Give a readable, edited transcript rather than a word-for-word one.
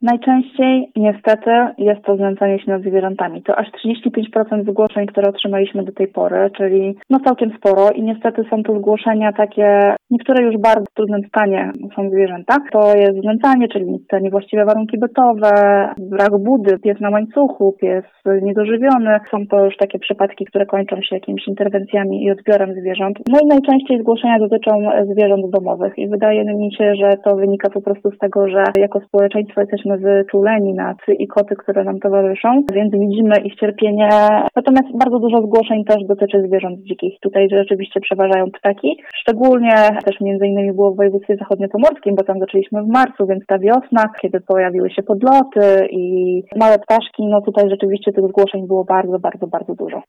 Najczęściej niestety jest to znęcanie się nad zwierzętami. To aż 35% zgłoszeń, które otrzymaliśmy do tej pory, czyli całkiem sporo i niestety są to zgłoszenia takie, niektóre już w bardzo trudnym stanie są zwierzęta. To jest znęcanie, czyli te niewłaściwe warunki bytowe, brak budy, pies na łańcuchu, pies niedożywiony. Są to już takie przypadki, które kończą się jakimiś interwencjami i odbiorem zwierząt. No i najczęściej zgłoszenia dotyczą zwierząt domowych i wydaje mi się, że to wynika po prostu z tego, że jako społeczeństwo jesteśmy wyczuleni na psy i koty, które nam towarzyszą, więc widzimy ich cierpienie. Natomiast bardzo dużo zgłoszeń też dotyczy zwierząt dzikich. Tutaj rzeczywiście przeważają ptaki. Szczególnie też między innymi było w województwie zachodniopomorskim, bo tam zaczęliśmy w marcu, więc ta wiosna, kiedy pojawiły się podloty i małe ptaszki, no tutaj rzeczywiście tych zgłoszeń było bardzo, bardzo, bardzo dużo.